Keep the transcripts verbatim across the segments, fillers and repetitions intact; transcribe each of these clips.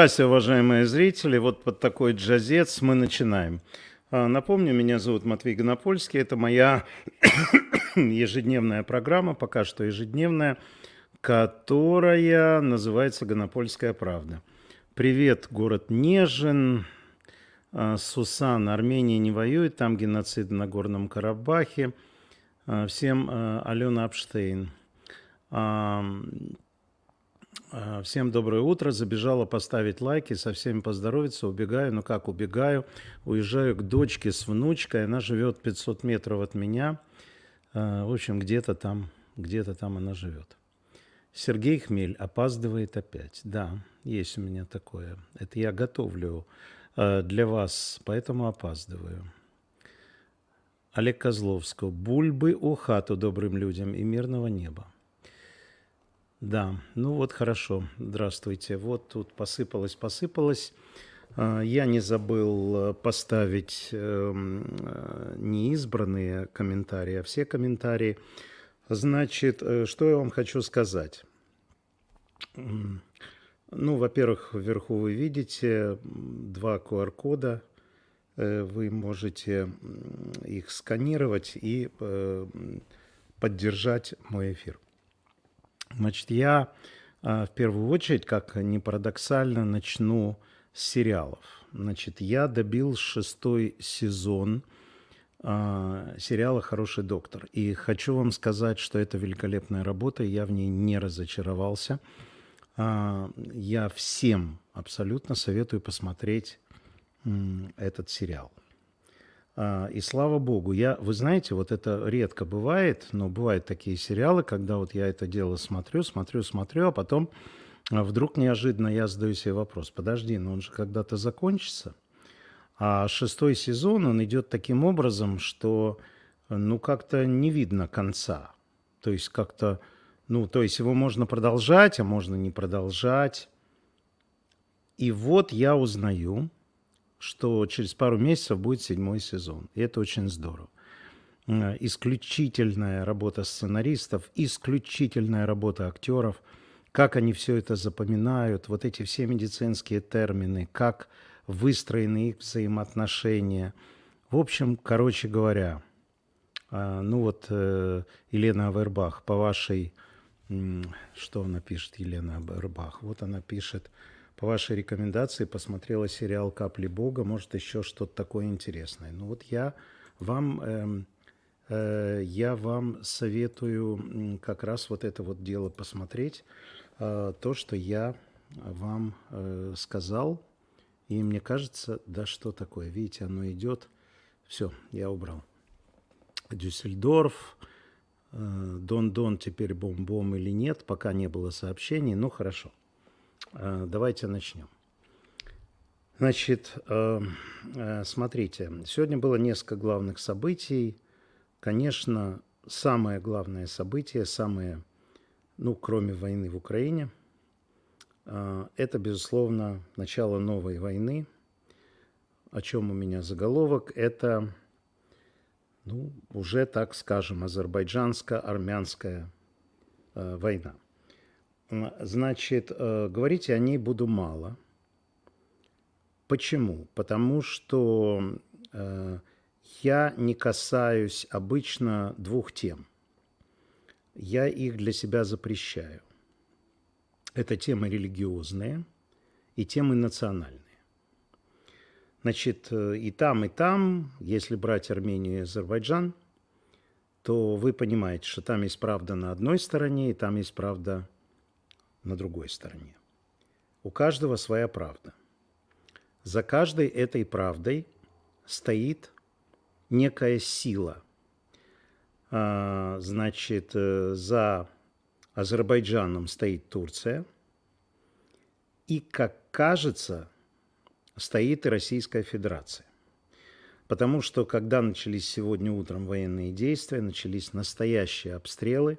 Здравствуйте, уважаемые зрители. Вот под такой джазец мы начинаем. А, Напомню, меня зовут Матвей Гонопольский. Это моя ежедневная программа, пока что ежедневная, которая называется «Гонопольская правда». Привет, город Нежин. А, Сусан, Армения не воюет, там геноцид в Нагорном Карабахе. А, Всем а, Алена Апштейн. А, а, Всем доброе утро. Забежала поставить лайки, со всеми поздороваться. Убегаю. Ну как убегаю? Уезжаю к дочке с внучкой. Она живет пятьсот метров от меня. А, В общем, где-то там, где-то там она живет. Сергей Хмель опаздывает опять. Да, есть у меня такое. Это я готовлю э, для вас, поэтому опаздываю. Олег Козловский. Бульбы у хату добрым людям и мирного неба. Да, ну вот хорошо. Здравствуйте. Вот тут посыпалось, посыпалось. А, Я не забыл э, поставить эм, э, не избранные комментарии, а все комментарии. Значит, э, что я вам хочу сказать? М, Ну, во-первых, вверху вы видите м, два ку ар кода. Э, Вы можете м, их сканировать и э, м, поддержать мой эфир. Значит, я а, в первую очередь, как ни парадоксально, начну с сериалов. Значит, я добил шестой сезон а, сериала «Хороший доктор». И хочу вам сказать, что это великолепная работа, и я в ней не разочаровался. А, Я всем абсолютно советую посмотреть м, этот сериал. А, И слава богу, я, вы знаете, вот это редко бывает, но бывают такие сериалы, когда вот я это дело смотрю, смотрю, смотрю, а потом а, вдруг неожиданно я задаю себе вопрос: подожди, но он же когда-то закончится. А шестой сезон, он идет таким образом, что ну как-то не видно конца. То есть как-то, ну то есть его можно продолжать, а можно не продолжать. И вот я узнаю, что через пару месяцев будет седьмой сезон. И это очень здорово. Э, Исключительная работа сценаристов, исключительная работа актеров, как они все это запоминают, вот эти все медицинские термины, как выстроены их взаимоотношения. В общем, короче говоря, э, ну вот э, Елена Авербах, по вашей, м, что она пишет, Елена Авербах? Вот она пишет: по вашей рекомендации посмотрела сериал «Капли Бога», может, еще что-то такое интересное. Ну вот я вам, эм, э, я вам советую м, как раз вот это вот дело посмотреть, э, то, что я вам э, сказал. И мне кажется, да что такое, видите, оно идет. Все, я убрал. Дюссельдорф, э, Дон-Дон теперь бом-бом или нет, пока не было сообщений, ну хорошо. Э, Давайте начнем. Значит, э, э, смотрите, сегодня было несколько главных событий. Конечно, самое главное событие, самое, ну, кроме войны в Украине, э, это, безусловно, начало новой войны. О чем у меня заголовок? Это, ну, уже, так скажем, азербайджанско-армянская э, война. Значит, э, говорить о ней буду мало. Почему? Потому что э, я не касаюсь обычно двух тем. Я их для себя запрещаю. Это темы религиозные и темы национальные. Значит, и там, и там, если брать Армению и Азербайджан, то вы понимаете, что там есть правда на одной стороне, и там есть правда на другой стороне. У каждого своя правда. За каждой этой правдой стоит некая сила. А, Значит, э, за Азербайджаном стоит Турция, и, как кажется, стоит и Российская Федерация. Потому что, когда начались сегодня утром военные действия, начались настоящие обстрелы,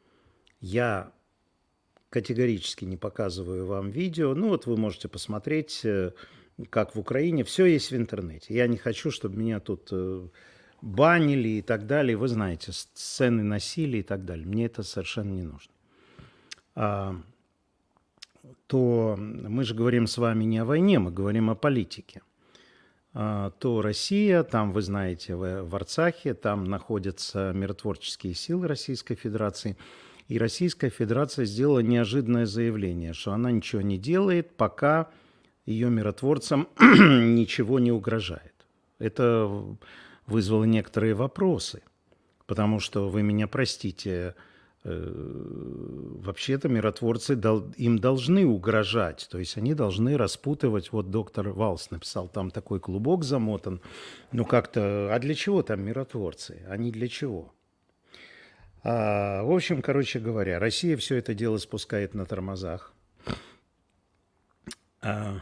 я категорически не показываю вам видео. Ну вот вы можете посмотреть, э, как в Украине. Все есть в интернете. Я не хочу, чтобы меня тут э, банили и так далее. Вы знаете, сцены насилия и так далее. Мне это совершенно не нужно. А, то мы же говорим с вами не о войне, мы говорим о политике. То Россия, там, вы знаете, в Арцахе, там находятся миротворческие силы Российской Федерации. И Российская Федерация сделала неожиданное заявление, что она ничего не делает, пока ее миротворцам ничего не угрожает. Это вызвало некоторые вопросы, потому что, вы меня простите, вообще-то миротворцы им должны угрожать, то есть они должны распутывать, вот доктор Валс написал, там такой клубок замотан, ну как-то, а для чего там миротворцы, они для чего? А, в общем, короче говоря, Россия все это дело спускает на тормозах. А,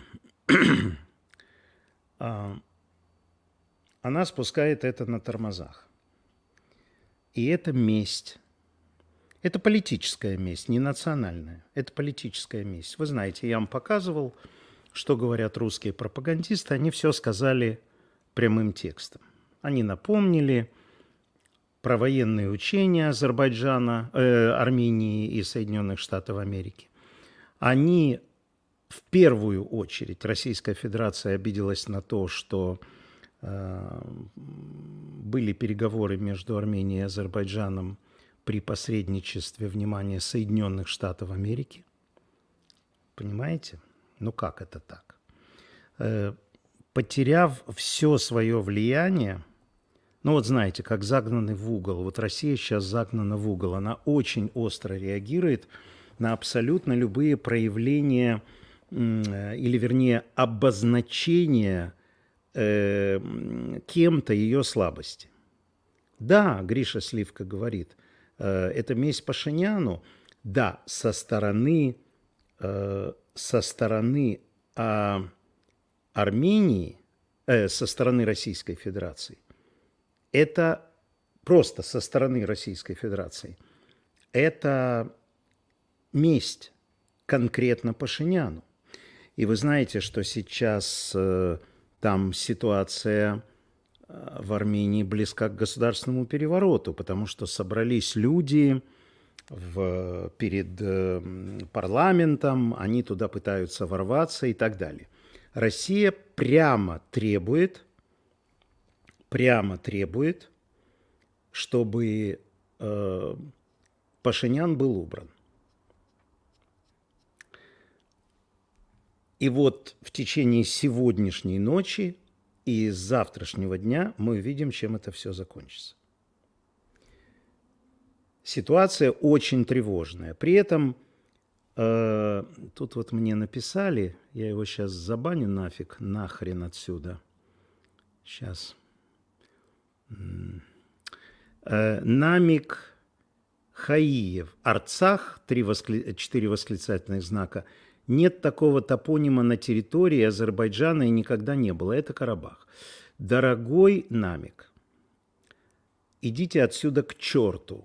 а, она спускает это на тормозах. И это месть. Это политическая месть, не национальная. Это политическая месть. Вы знаете, я вам показывал, что говорят русские пропагандисты. Они все сказали прямым текстом. Они напомнили про военные учения Азербайджана, э, Армении и Соединенных Штатов Америки. Они в первую очередь, Российская Федерация обиделась на то, что э, были переговоры между Арменией и Азербайджаном при посредничестве, внимания, Соединенных Штатов Америки. Понимаете? Ну как это так? Э, потеряв все свое влияние, ну вот знаете, как загнаны в угол. Вот Россия сейчас загнана в угол. Она очень остро реагирует на абсолютно любые проявления, э, или вернее обозначения э, кем-то ее слабости. Да, Гриша Сливка говорит, э, это месть Пашиняну. Да, со стороны, э, со стороны э, Армении, э, со стороны Российской Федерации. Это просто со стороны Российской Федерации. Это месть конкретно Пашиняну. И вы знаете, что сейчас э, там ситуация э, в Армении близка к государственному перевороту, потому что собрались люди в, перед э, парламентом, они туда пытаются ворваться и так далее. Россия прямо требует, прямо требует, чтобы э, Пашинян был убран. И вот в течение сегодняшней ночи и завтрашнего дня мы увидим, чем это все закончится. Ситуация очень тревожная. При этом э, тут вот мне написали, я его сейчас забаню нафиг, нахрен отсюда. Сейчас. Э, Намик Хаиев. Арцах, три воскли... четыре восклицательных знака. Нет такого топонима на территории Азербайджана и никогда не было. Это Карабах. Дорогой Намик, идите отсюда к черту.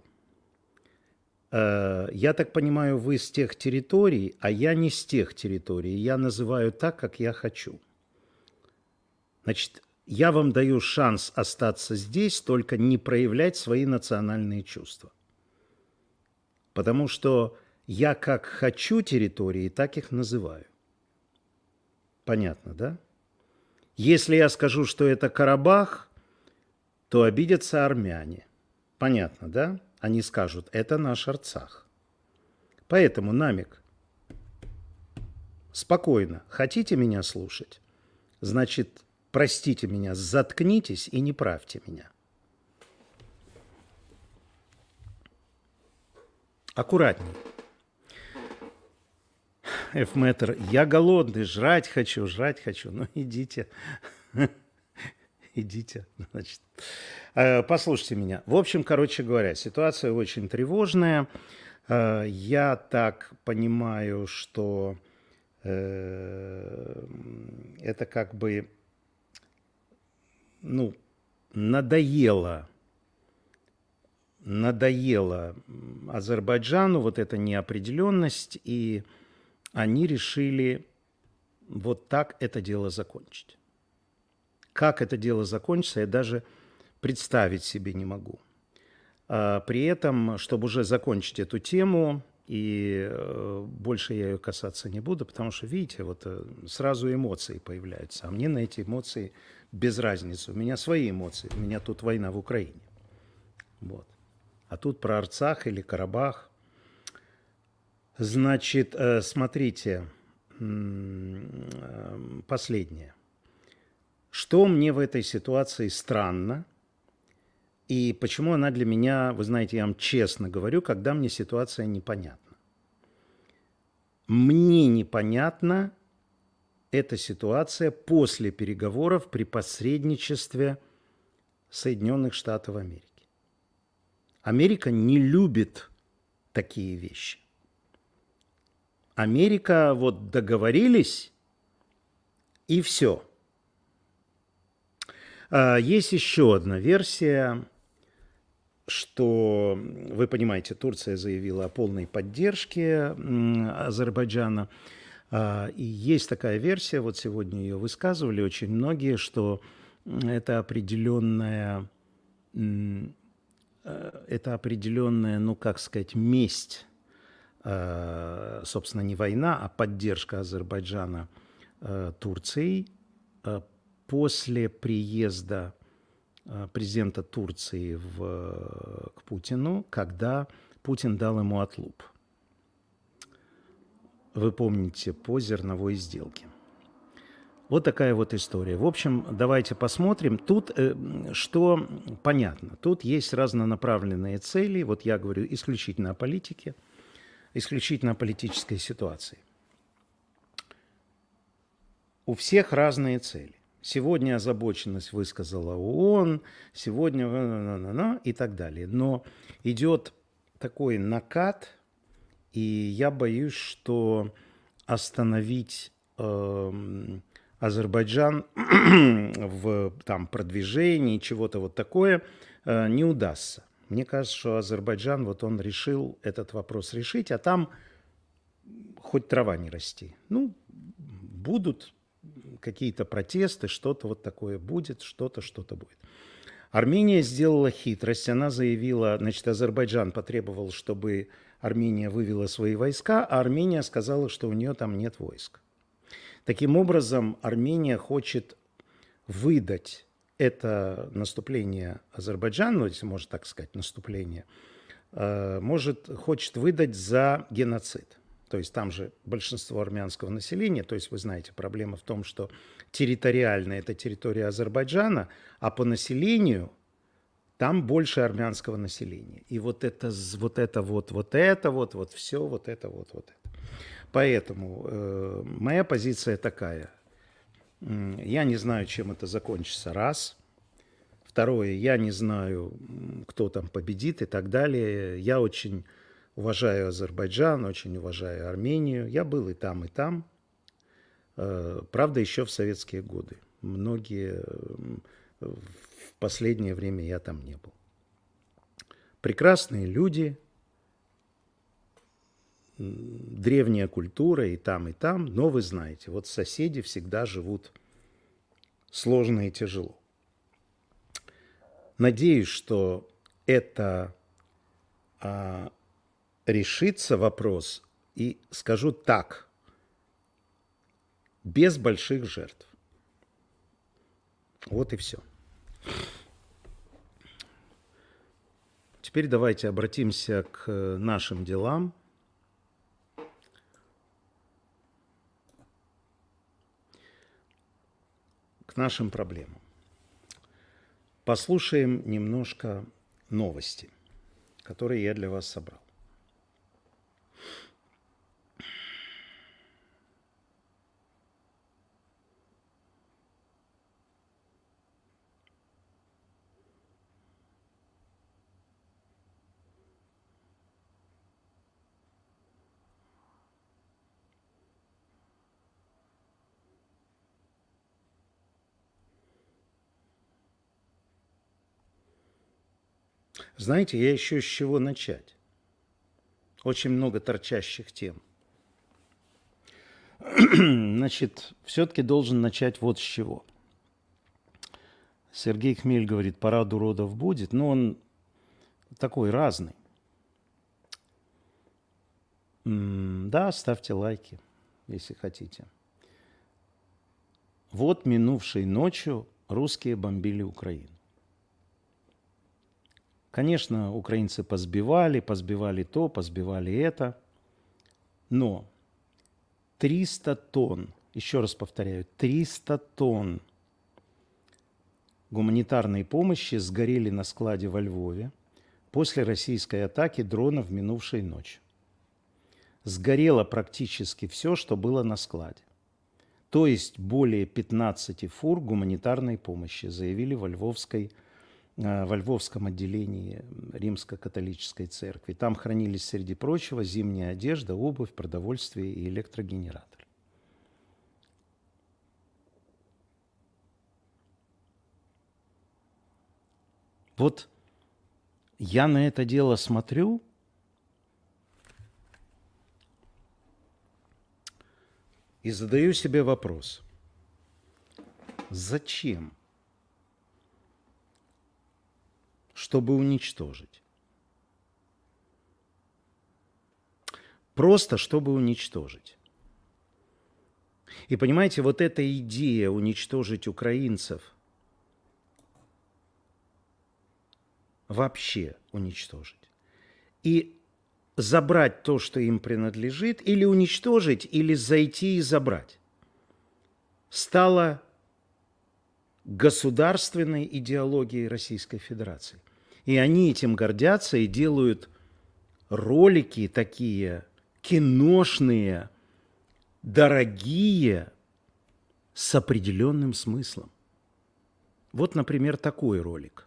Э, я так понимаю, вы с тех территорий, а я не с тех территорий. Я называю так, как я хочу. Значит, я вам даю шанс остаться здесь, только не проявлять свои национальные чувства. Потому что я как хочу территории, так их называю. Понятно, да? Если я скажу, что это Карабах, то обидятся армяне. Понятно, да? Они скажут, это наш Арцах. Поэтому, Намик, спокойно, хотите меня слушать? Значит, простите меня, заткнитесь и не правьте меня. Аккуратней. Эфметр, я голодный, жрать хочу, жрать хочу. Ну, идите. Идите, значит. Послушайте меня. В общем, короче говоря, ситуация очень тревожная. Я так понимаю, что это как бы, ну, надоело, надоело Азербайджану вот эта неопределенность, и они решили вот так это дело закончить. Как это дело закончится, я даже представить себе не могу. При этом, чтобы уже закончить эту тему, и э, больше я ее касаться не буду, потому что, видите, вот э, сразу эмоции появляются, а мне на эти эмоции без разницы. У меня свои эмоции, у меня тут война в Украине. Вот. А тут про Арцах или Карабах. Значит, э, смотрите, э, последнее. Что мне в этой ситуации странно, и почему она для меня, вы знаете, я вам честно говорю, когда мне ситуация непонятна. Мне непонятна эта ситуация после переговоров при посредничестве Соединенных Штатов Америки. Америка не любит такие вещи. Америка вот договорились, и все. Есть еще одна версия, что, вы понимаете, Турция заявила о полной поддержке Азербайджана. И есть такая версия, вот сегодня ее высказывали очень многие, что это определенная, это определенная, ну как сказать, месть, собственно, не война, а поддержка Азербайджана Турцией после приезда президента Турции в, к Путину, когда Путин дал ему отлуп. Вы помните, по зерновой сделке. Вот такая вот история. В общем, давайте посмотрим. Тут э, что понятно. Тут есть разнонаправленные цели. Вот я говорю исключительно о политике, исключительно о политической ситуации. У всех разные цели. Сегодня озабоченность высказала ООН, сегодня и так далее. Но идет такой накат, и я боюсь, что остановить э, Азербайджан в там, продвижении, чего-то вот такое, э, не удастся. Мне кажется, что Азербайджан, вот он решил этот вопрос решить, а там хоть трава не расти. Ну, будут какие-то протесты, что-то вот такое будет, что-то, что-то будет. Армения сделала хитрость, она заявила, значит, Азербайджан потребовал, чтобы Армения вывела свои войска, а Армения сказала, что у нее там нет войск. Таким образом, Армения хочет выдать это наступление Азербайджана, если можно так сказать, наступление, может, хочет выдать за геноцид. То есть там же большинство армянского населения, то есть вы знаете, проблема в том, что территориально это территория Азербайджана, а по населению там больше армянского населения. И вот это вот, это вот, вот это вот, вот все, вот это вот, вот это. Поэтому э, моя позиция такая. Я не знаю, чем это закончится, раз. Второе, я не знаю, кто там победит и так далее. Я очень уважаю Азербайджан, очень уважаю Армению. Я был и там, и там. Правда, еще в советские годы. Многие в последнее время я там не был. Прекрасные люди, древняя культура и там, и там. Но вы знаете, вот соседи всегда живут сложно и тяжело. Надеюсь, что это а, решится вопрос, и скажу так, без больших жертв. Вот и все. Теперь давайте обратимся к нашим делам. К нашим проблемам. Послушаем немножко новости, которые я для вас собрал. Знаете, я еще с чего начать. Очень много торчащих тем. Значит, все-таки должен начать вот с чего. Сергей Хмель говорит, парад уродов будет, но он такой разный. Да, ставьте лайки, если хотите. Вот минувшей ночью русские бомбили Украину. Конечно, украинцы позбивали, позбивали то, позбивали это. Но триста тонн, еще раз повторяю, триста тонн гуманитарной помощи сгорели на складе во Львове после российской атаки дронов минувшей ночью. Сгорело практически все, что было на складе. То есть более пятнадцати фур гуманитарной помощи, заявили во, Львовской, во Львовском отделении Римско-католической церкви. Там хранились, среди прочего, зимняя одежда, обувь, продовольствие и электрогенераторы. Вот я на это дело смотрю, и задаю себе вопрос. Зачем? Чтобы уничтожить. Просто чтобы уничтожить. И понимаете, вот эта идея уничтожить украинцев, вообще уничтожить, и забрать то, что им принадлежит, или уничтожить, или зайти и забрать, стало государственной идеологией Российской Федерации. И они этим гордятся и делают ролики такие киношные, дорогие, с определенным смыслом. Вот, например, такой ролик.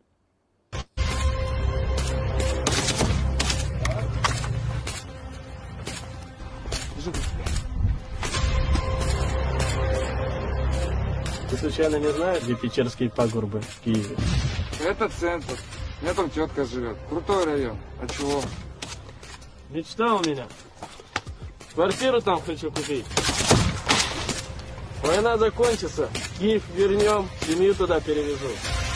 Ты случайно не знаешь, где Печерские пагорбы в Киеве? Это центр. У меня там тетка живет. Крутой район. А чего? Мечта у меня. Квартиру там хочу купить. Война закончится. Киев вернем, семью туда перевезу.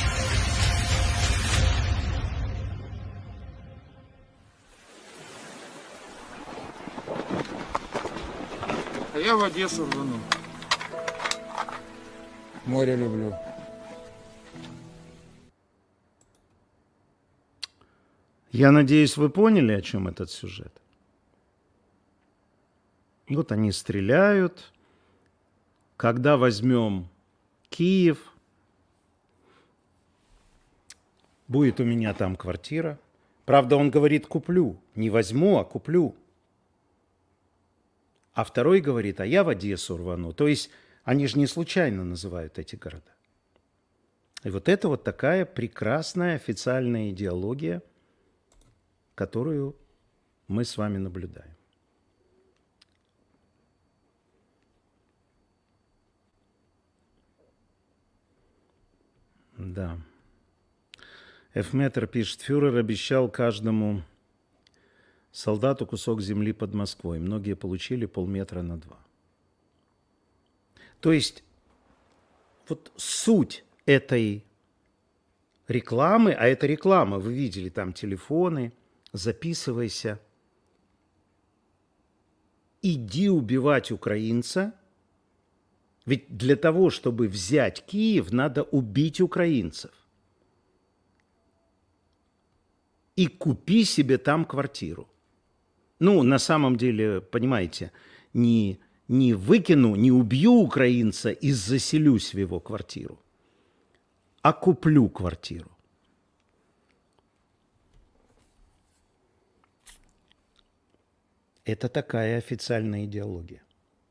А я в Одессу рвану. Море люблю. Я надеюсь, вы поняли, о чем этот сюжет. Вот они стреляют. Когда возьмем Киев, будет у меня там квартира. Правда, он говорит, куплю. Не возьму, а куплю. А второй говорит, а я в Одессу рвану. То есть они же не случайно называют эти города. И вот это вот такая прекрасная официальная идеология, которую мы с вами наблюдаем. Да. Эфметр пишет, фюрер обещал каждому солдату кусок земли под Москвой. Многие получили полметра на два. То есть вот суть этой рекламы, а это реклама, вы видели там телефоны, записывайся. Иди убивать украинца. Ведь для того, чтобы взять Киев, надо убить украинцев. И купи себе там квартиру. Ну, на самом деле, понимаете, не, не выкину, не убью украинца и заселюсь в его квартиру, а куплю квартиру. Это такая официальная идеология.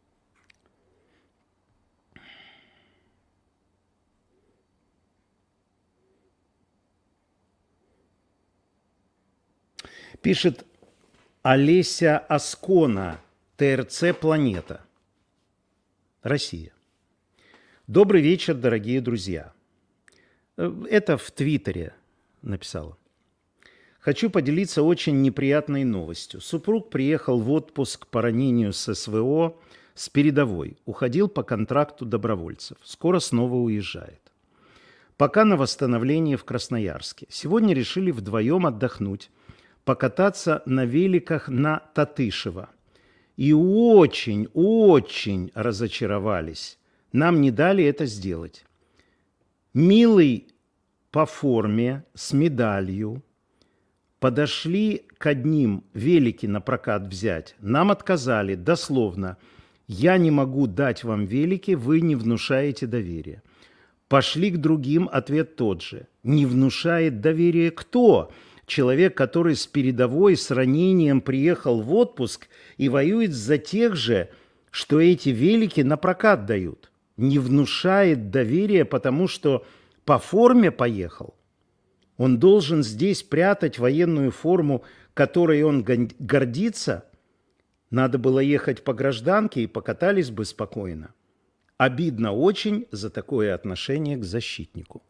Пишет Олеся Аскона, ТРЦ «Планета», Россия. Добрый вечер, дорогие друзья. Это в Твиттере написала. Хочу поделиться очень неприятной новостью. Супруг приехал в отпуск по ранению с СВО с передовой. Уходил по контракту добровольцев. Скоро снова уезжает. Пока на восстановлении в Красноярске. Сегодня решили вдвоем отдохнуть. покататься на великах на Татышево. И очень-очень разочаровались. Нам не дали это сделать. Милый по форме, с медалью, подошли к одним велики на прокат взять. Нам отказали дословно. Я не могу дать вам велики, вы не внушаете доверия. Пошли к другим, ответ тот же. Не внушает доверия кто? Человек, который с передовой, с ранением приехал в отпуск и воюет за тех же, что эти велики на прокат дают. Не внушает доверия, потому что по форме поехал. Он должен здесь прятать военную форму, которой он гордится. Надо было ехать по гражданке и покатались бы спокойно. Обидно очень за такое отношение к защитнику.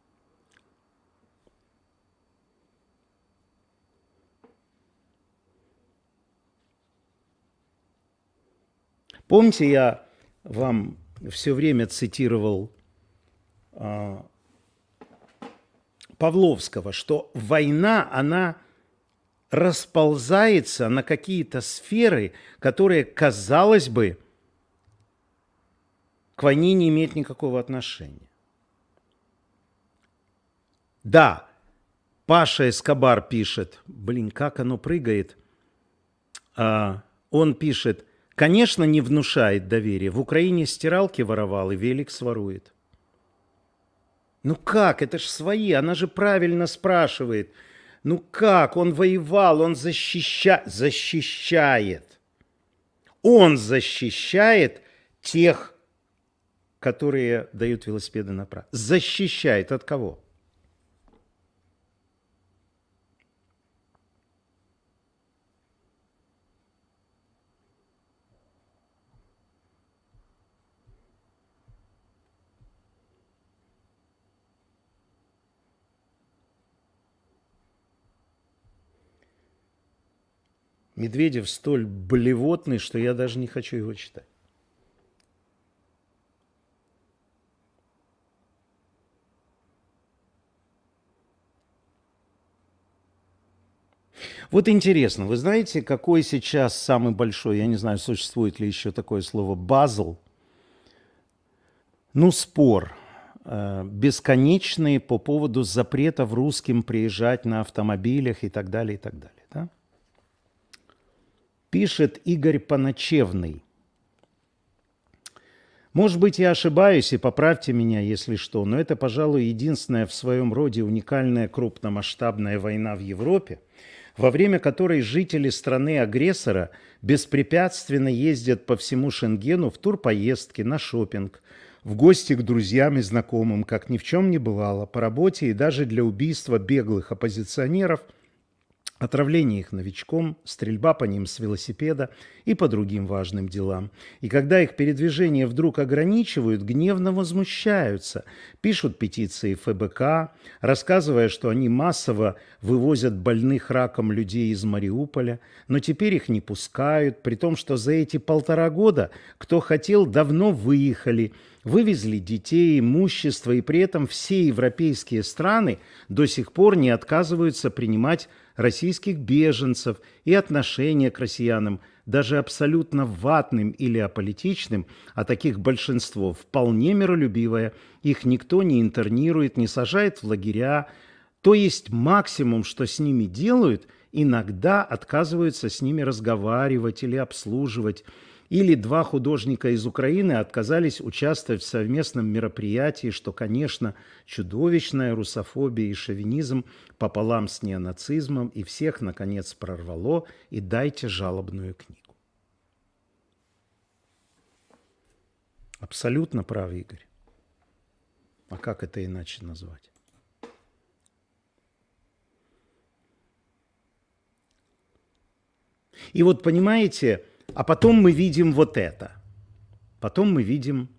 Помните, я вам все время цитировал э, Павловского, что война, она расползается на какие-то сферы, которые, казалось бы, к войне не имеют никакого отношения. Да, Паша Эскобар пишет, блин, как оно прыгает, а, он пишет, конечно, не внушает доверия. В Украине стиралки воровал и велик сворует. Ну как? Это ж свои. Она же правильно спрашивает. Ну как? Он воевал, он защища... защищает. Он защищает тех, которые дают велосипеды направо. Защищает от кого? Медведев столь блевотный, что я даже не хочу его читать. Вот интересно, вы знаете, какой сейчас самый большой, я не знаю, существует ли еще такое слово, базл? Ну, спор э, бесконечный по поводу запретов русским приезжать на автомобилях и так далее, и так далее. Да? Пишет Игорь Поночевный. Может быть, я ошибаюсь, и поправьте меня, если что, но это, пожалуй, единственная в своем роде уникальная крупномасштабная война в Европе, во время которой жители страны-агрессора беспрепятственно ездят по всему Шенгену в турпоездки, на шопинг, в гости к друзьям и знакомым, как ни в чем не бывало, по работе и даже для убийства беглых оппозиционеров, отравление их новичком, стрельба по ним с велосипеда и по другим важным делам. И когда их передвижение вдруг ограничивают, гневно возмущаются, пишут петиции эф бэ ка, рассказывая, что они массово вывозят больных раком людей из Мариуполя, но теперь их не пускают, при том, что за эти полтора года, кто хотел, давно выехали, вывезли детей, имущество, и при этом все европейские страны до сих пор не отказываются принимать российских беженцев, и отношение к россиянам, даже абсолютно ватным или аполитичным, а таких большинство, вполне миролюбивое, их никто не интернирует, не сажает в лагеря, то есть максимум, что с ними делают, иногда отказываются с ними разговаривать или обслуживать. Или два художника из Украины отказались участвовать в совместном мероприятии, что, конечно, чудовищная русофобия и шовинизм пополам с неонацизмом, и всех, наконец, прорвало, и дайте жалобную книгу. Абсолютно прав, Игорь. А как это иначе назвать? И вот, понимаете... А потом мы видим вот это. Потом мы видим...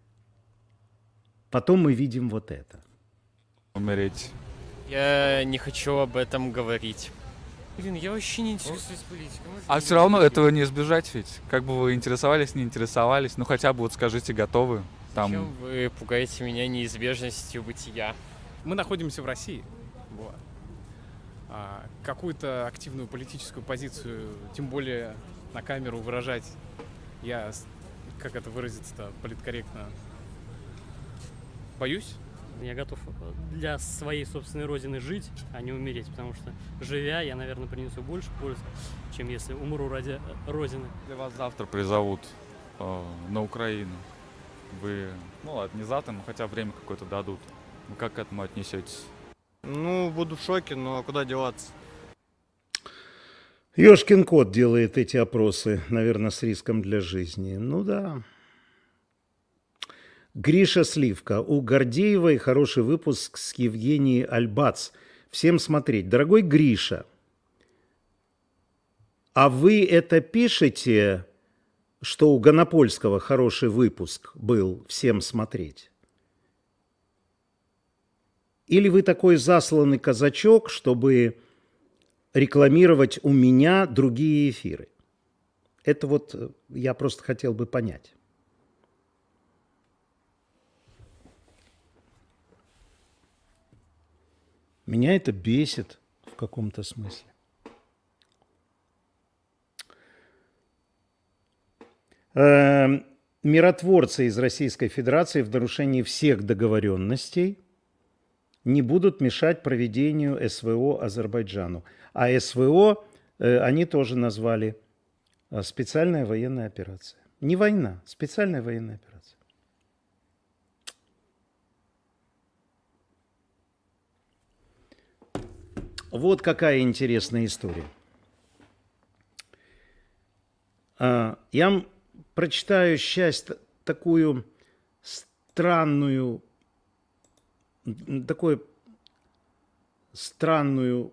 Потом мы видим вот это. Умереть. Я не хочу об этом говорить. Блин, я вообще не интересуюсь политикой. А все равно этого не избежать ведь. Как бы вы интересовались, не интересовались, ну хотя бы вот скажите, готовы. Там... Зачем вы пугаете меня неизбежностью бытия? Мы находимся в России. Вот. А какую-то активную политическую позицию, тем более на камеру выражать, я, как это выразиться-то политкорректно, боюсь. Я готов для своей собственной родины жить, а не умереть, потому что, живя, я, наверное, принесу больше пользы, чем если умру ради родины. Если вас завтра призовут э, на Украину, вы, ну ладно, не завтра, но хотя время какое-то дадут, вы как к этому отнесетесь? Ну, буду в шоке, но куда деваться? Ёшкин кот делает эти опросы, наверное, с риском для жизни. Ну да. Гриша Сливка. У Гордеевой хороший выпуск с Евгенией Альбац. Всем смотреть. Дорогой Гриша, а вы это пишете, что у Гонопольского хороший выпуск был «Всем смотреть»? Или вы такой засланный казачок, чтобы рекламировать у меня другие эфиры? Это вот я просто хотел бы понять. Меня это бесит в каком-то смысле. Э, миротворцы из Российской Федерации в нарушении всех договоренностей не будут мешать проведению СВО Азербайджану. А СВО э, они тоже назвали э, специальная военная операция. Не война, специальная военная операция. Вот какая интересная история. Я вам прочитаю часть такую странную, такой странную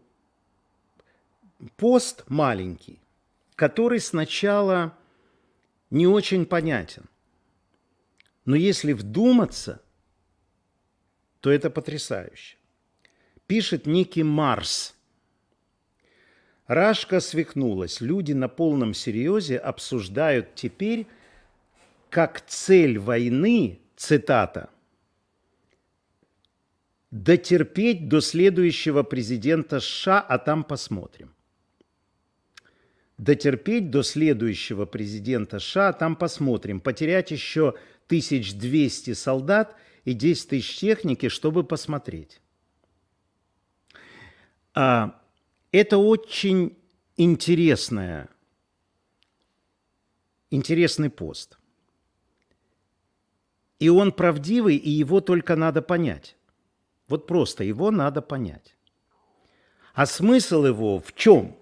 пост маленький, который сначала не очень понятен. Но если вдуматься, то это потрясающе. Пишет некий Марс. Рашка свихнулась. Люди на полном серьезе обсуждают теперь, как цель войны, цитата, дотерпеть до следующего президента США, а там посмотрим. Дотерпеть до следующего президента США, а там посмотрим. Потерять еще тысяча двести солдат и десять тысяч техники, чтобы посмотреть. А, это очень интересная, интересный пост. И он правдивый, и его только надо понять. Вот просто его надо понять. А смысл его в чем?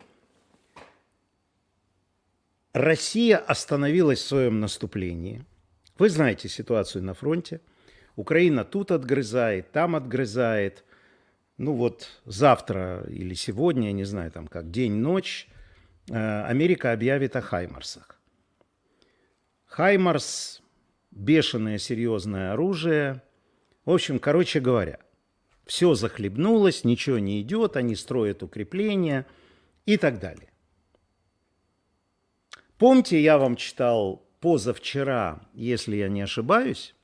Россия остановилась в своем наступлении. Вы знаете ситуацию на фронте. Украина тут отгрызает, там отгрызает. Ну вот завтра или сегодня, я не знаю, там как день-ночь, Америка объявит о Хаймарсах. Хаймарс – бешеное серьезное оружие. В общем, короче говоря, все захлебнулось, ничего не идет, они строят укрепления и так далее. Помните, я вам читал позавчера, если я не ошибаюсь,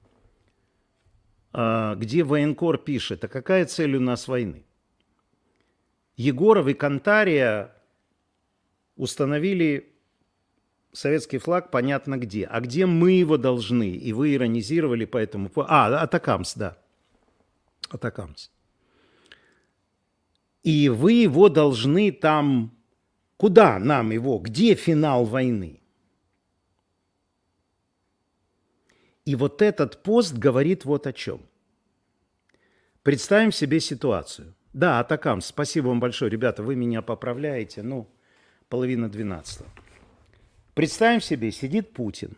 где военкор пишет, а какая цель у нас войны? Егоров и Кантария установили советский флаг понятно где. А где мы его должны? И вы иронизировали по этому поводу. А, Атакамс, да. Атакамс. И вы его должны там... Куда нам его? Где финал войны? И вот этот пост говорит вот о чем. Представим себе ситуацию. Да, Атакамс, спасибо вам большое. Ребята, вы меня поправляете. Ну, половина двенадцатого. Представим себе, сидит Путин.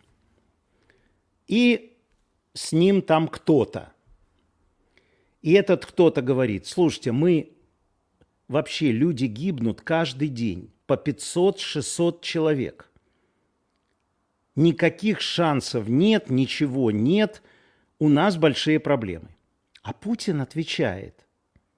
И с ним там кто-то. И этот кто-то говорит, слушайте, мы вообще, люди гибнут каждый день. По пятьсот-шестьсот человек. Никаких шансов нет, ничего нет, у нас большие проблемы. А Путин отвечает,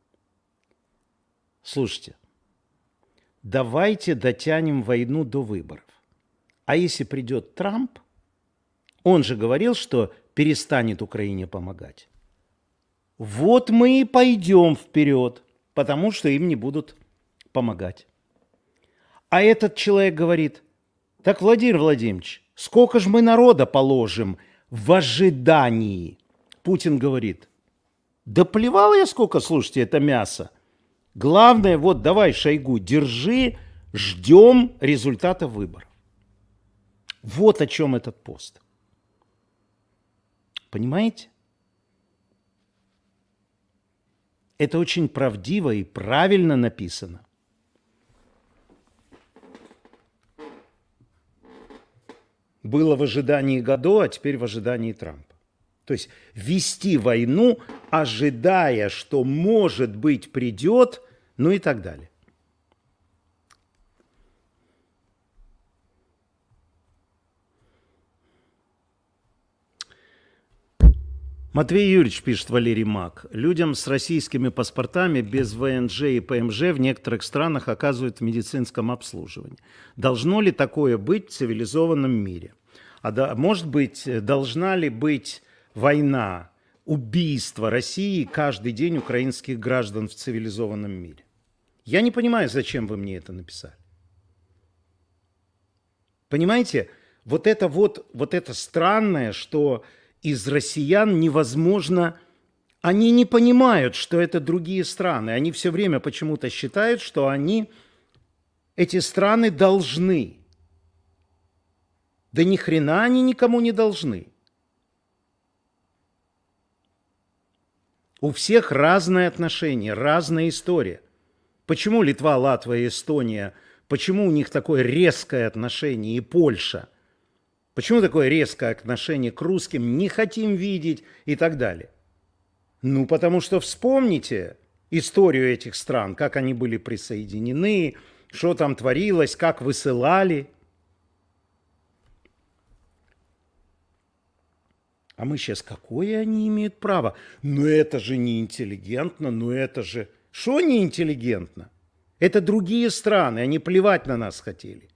слушайте, давайте дотянем войну до выборов. А если придет Трамп, он же говорил, что перестанет Украине помогать. Вот мы и пойдем вперед, потому что им не будут помогать. А этот человек говорит: так, Владимир Владимирович, сколько же мы народа положим в ожидании? Путин говорит: да плевал я сколько, слушайте, это мясо. Главное, вот давай, Шойгу, держи, ждем результата выборов. Вот о чем этот пост. Понимаете? Это очень правдиво и правильно написано. Было в ожидании Годо, а теперь в ожидании Трампа. То есть вести войну, ожидая, что, может быть, придет, ну и так далее. Матвей Юрьевич, пишет Валерий Мак, людям с российскими паспортами без вэ эн жэ и пэ эм жэ в некоторых странах оказывают в медицинском обслуживании. Должно ли такое быть в цивилизованном мире? А да, может быть, должна ли быть война, убийство России каждый день украинских граждан в цивилизованном мире? Я не понимаю, зачем вы мне это написали. Понимаете, вот это вот, вот это странное, что из россиян невозможно... Они не понимают, что это другие страны. Они все время почему-то считают, что они, эти страны должны. Да ни хрена они никому не должны. У всех разное отношение, разная история. Почему Литва, Латвия, Эстония, почему у них такое резкое отношение, и Польша? Почему такое резкое отношение к русским, не хотим видеть и так далее? Ну, потому что вспомните историю этих стран, как они были присоединены, что там творилось, как высылали. А мы сейчас, какое они имеют право? Ну, это же не интеллигентно, ну, это же... Что не интеллигентно? Это другие страны, они плевать на нас хотели.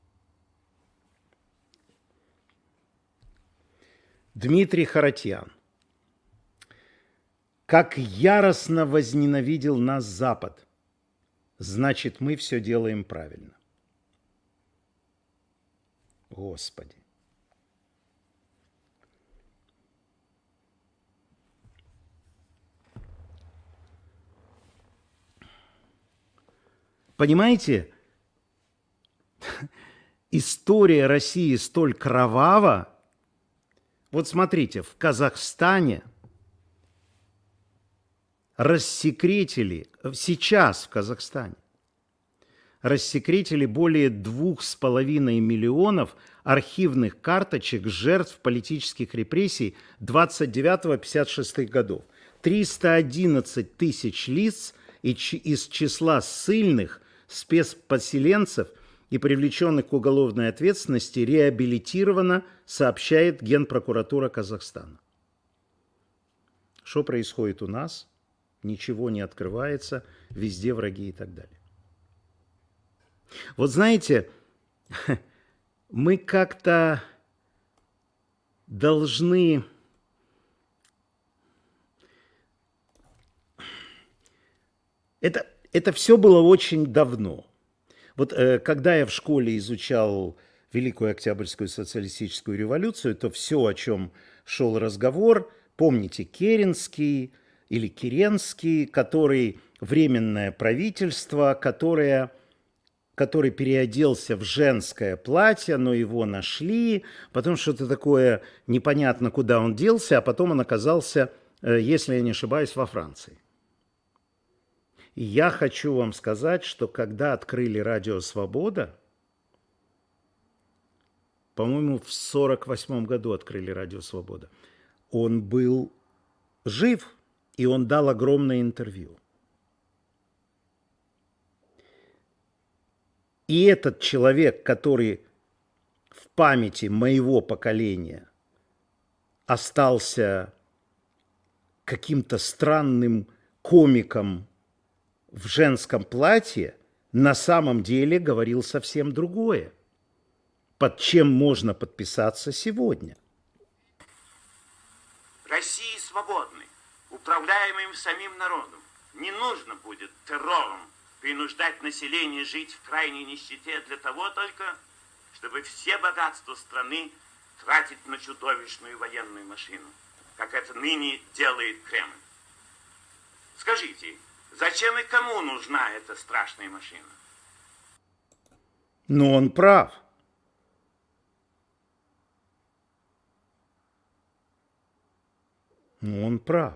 Дмитрий Харатьян. Как яростно возненавидел нас Запад, значит, мы все делаем правильно. Господи. Понимаете, история России столь кровава. Вот смотрите, в Казахстане рассекретили, сейчас в Казахстане, рассекретили более двух с половиной миллионов архивных карточек жертв политических репрессий двадцать девятого — пятьдесят шестых годов. триста одиннадцать тысяч лиц из числа ссыльных, спецпоселенцев и привлеченных к уголовной ответственности реабилитировано, сообщает Генпрокуратура Казахстана. Что происходит у нас? Ничего не открывается, везде враги и так далее. Вот знаете, мы как-то должны... Это, это все было очень давно. Вот э, когда я в школе изучал Великую Октябрьскую социалистическую революцию, то все, о чем шел разговор, помните, Керенский или Керенский, который временное правительство, которое, который переоделся в женское платье, но его нашли, потом что-то такое непонятно, куда он делся, а потом он оказался, э, если я не ошибаюсь, во Франции. И я хочу вам сказать, что когда открыли Радио Свобода, по-моему, в сорок восьмом году открыли Радио Свобода, он был жив, и он дал огромное интервью. И этот человек, который в памяти моего поколения остался каким-то странным комиком в женском платье, на самом деле говорил совсем другое, под чем можно подписаться сегодня. России свободной, управляемым самим народом, не нужно будет террором принуждать население жить в крайней нищете для того только, чтобы все богатства страны тратить на чудовищную военную машину, как это ныне делает Кремль. Скажите, зачем и кому нужна эта страшная машина? Но он прав. Но он прав.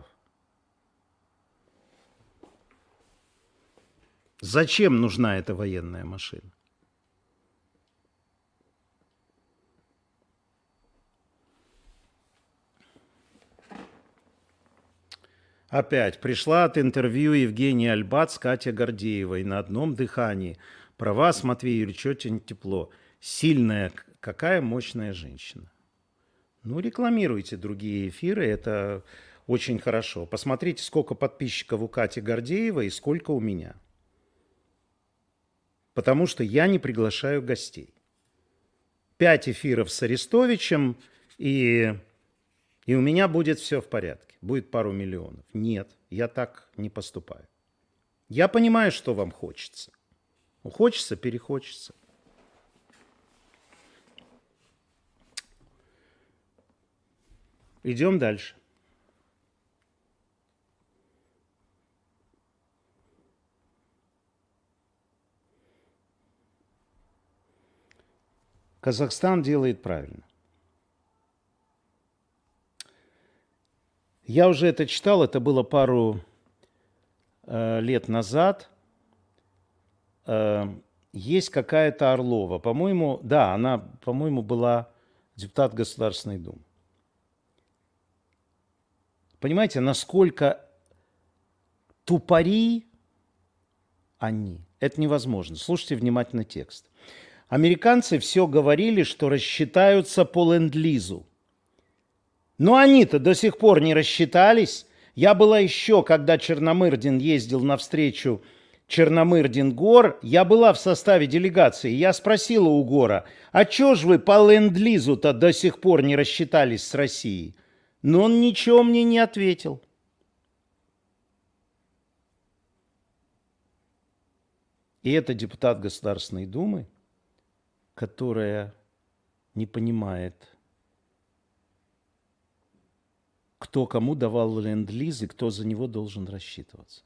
Зачем нужна эта военная машина? Опять пришла от интервью Евгения Альбац, Катя Гордеевой на одном дыхании. Про вас, Матвей Юрьевич, очень тепло. Сильная, какая мощная женщина. Ну, рекламируйте другие эфиры, это очень хорошо. Посмотрите, сколько подписчиков у Кати Гордеевой и сколько у меня. Потому что я не приглашаю гостей. Пять эфиров с Арестовичем, и, и у меня будет все в порядке. Будет пару миллионов. Нет, я так не поступаю. Я понимаю, что вам хочется. Хочется, перехочется. Идем дальше. Казахстан делает правильно. Я уже это читал, это было пару э, лет назад. Э, есть какая-то Орлова. По-моему, да, она, по-моему, была депутат Государственной Думы. Понимаете, насколько тупари они. Это невозможно. Слушайте внимательно текст. Американцы все говорили, что рассчитаются по ленд-лизу. Но они-то до сих пор не рассчитались. Я была еще, когда Черномырдин ездил навстречу Черномырдин-Гор, я была в составе делегации. Я спросила у Гора, а чё ж вы по ленд-лизу-то до сих пор не рассчитались с Россией? Но он ничего мне не ответил. И это депутат Государственной Думы, которая не понимает, кто кому давал ленд-лиз и кто за него должен рассчитываться.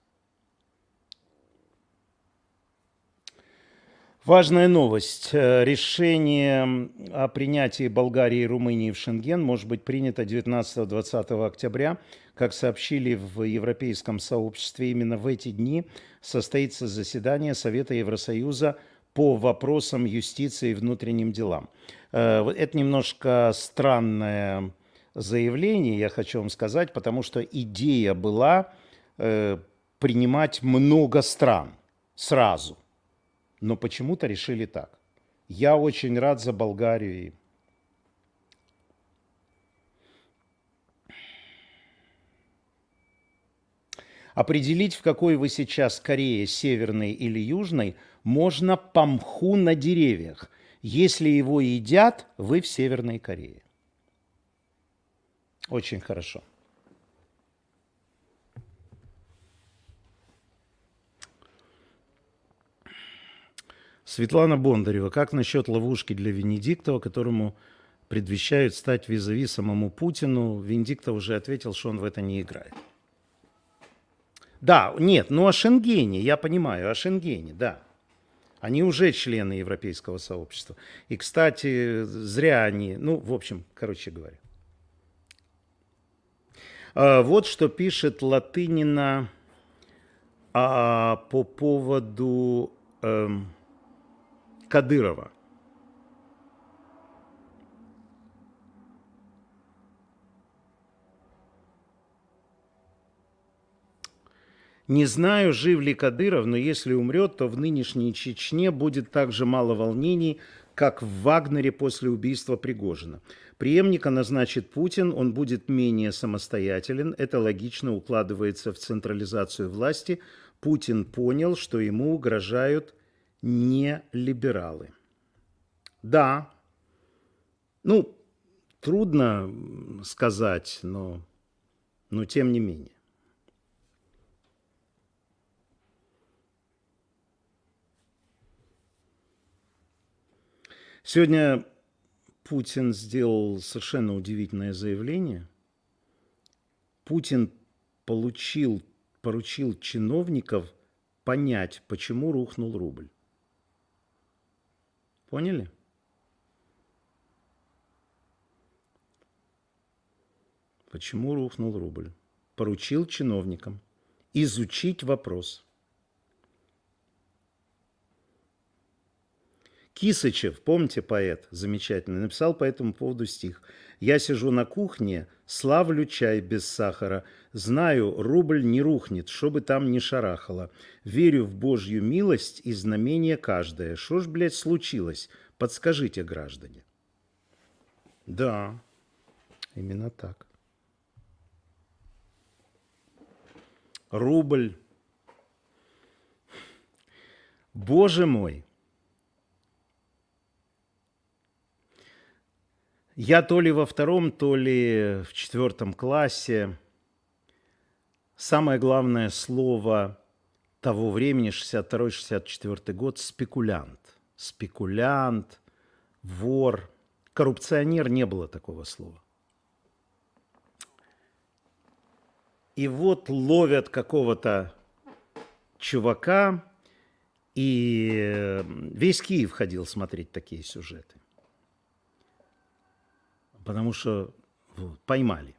Важная новость. Решение о принятии Болгарии и Румынии в Шенген может быть принято девятнадцатого-двадцатого октября. Как сообщили в Европейском сообществе, именно в эти дни состоится заседание Совета Евросоюза по вопросам юстиции и внутренним делам. Это немножко странное заявление, я хочу вам сказать, потому что идея была э, принимать много стран сразу. Но почему-то решили так. Я очень рад за Болгарию. Определить, в какой вы сейчас Корее, северной или южной, можно по мху на деревьях. Если его едят, вы в Северной Корее. Очень хорошо. Светлана Бондарева. Как насчет ловушки для Венедиктова, которому предвещают стать визави самому Путину? Венедиктов уже ответил, что он в это не играет. Да, нет, ну о Шенгене, я понимаю, о Шенгене, да. Они уже члены Европейского сообщества. И, кстати, зря они, ну, в общем, короче говоря. Вот что пишет Латынина а, по поводу э, Кадырова. Не знаю, жив ли Кадыров, но если умрет, то в нынешней Чечне будет так же мало волнений, как в Вагнере после убийства Пригожина. Преемника назначит Путин, он будет менее самостоятелен. Это логично укладывается в централизацию власти. Путин понял, что ему угрожают не либералы. Да, ну, трудно сказать, но, но тем не менее. Сегодня Путин сделал совершенно удивительное заявление. Путин получил, поручил чиновников понять, почему рухнул рубль. Поняли? Почему рухнул рубль? Поручил чиновникам изучить вопрос. Кисычев, помните, поэт замечательный, написал по этому поводу стих. «Я сижу на кухне, славлю чай без сахара. Знаю, рубль не рухнет, что бы там ни шарахало. Верю в Божью милость и знамение каждое. Что ж, блядь, случилось? Подскажите, граждане». Да, именно так. Рубль. Боже мой. Я то ли во втором, то ли в четвертом классе. Самое главное слово того времени, шестьдесят второй — шестьдесят четвёртый год, спекулянт. Спекулянт, вор, коррупционер, не было такого слова. И вот ловят какого-то чувака, и весь Киев ходил смотреть такие сюжеты. Потому что вот, поймали.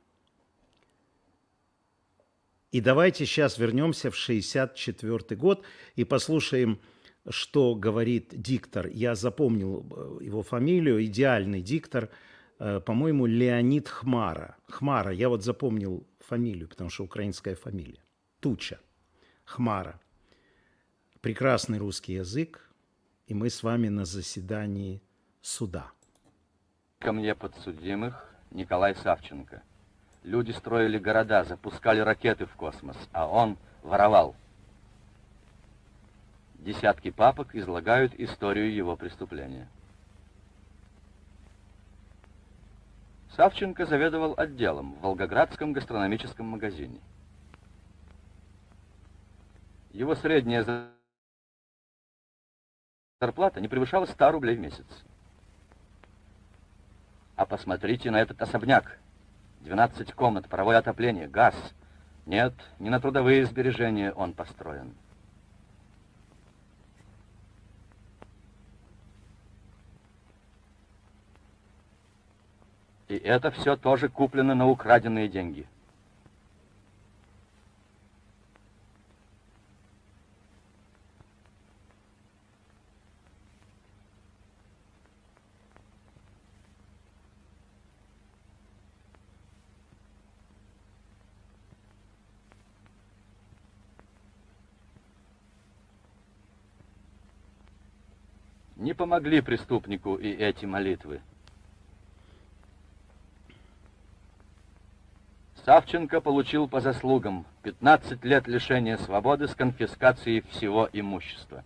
И давайте сейчас вернемся в шестьдесят четвёртый год и послушаем, что говорит диктор. Я запомнил его фамилию, идеальный диктор, по-моему, Леонид Хмара. Хмара, я вот запомнил фамилию, потому что украинская фамилия. Туча. Хмара. Прекрасный русский язык, и мы с вами на заседании суда. Ко мне подсудимых Николай Савченко. Люди строили города, запускали ракеты в космос, а он воровал. Десятки папок излагают историю его преступления. Савченко заведовал отделом в Волгоградском гастрономическом магазине. Его средняя зарплата не превышала ста рублей в месяц. А посмотрите на этот особняк. двенадцать комнат, паровое отопление, газ. Нет, не на трудовые сбережения он построен. И это все тоже куплено на украденные деньги. Не помогли преступнику и эти молитвы. Савченко получил по заслугам пятнадцать лет лишения свободы с конфискацией всего имущества.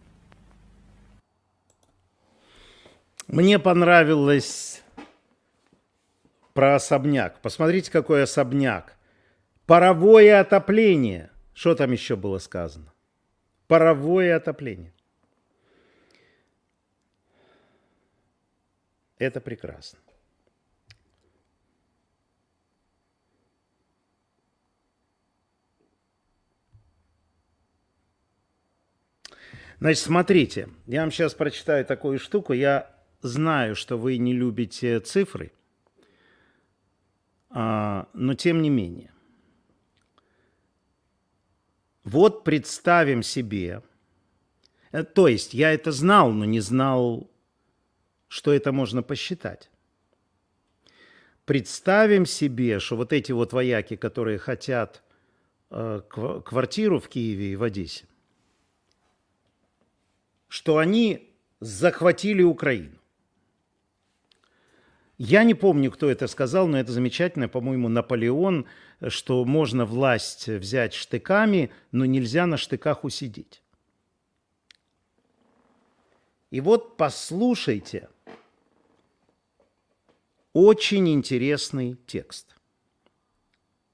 Мне понравилось про особняк. Посмотрите, какой особняк. Паровое отопление. Что там еще было сказано? Паровое отопление. Это прекрасно. Значит, смотрите, я вам сейчас прочитаю такую штуку. Я знаю, что вы не любите цифры, но тем не менее. Вот представим себе, то есть я это знал, но не знал, что это можно посчитать. Представим себе, что вот эти вот вояки, которые хотят э, квартиру в Киеве и в Одессе, что они захватили Украину. Я не помню, кто это сказал, но это замечательно, по-моему, Наполеон, что можно власть взять штыками, но нельзя на штыках усидеть. И вот послушайте. Очень интересный текст.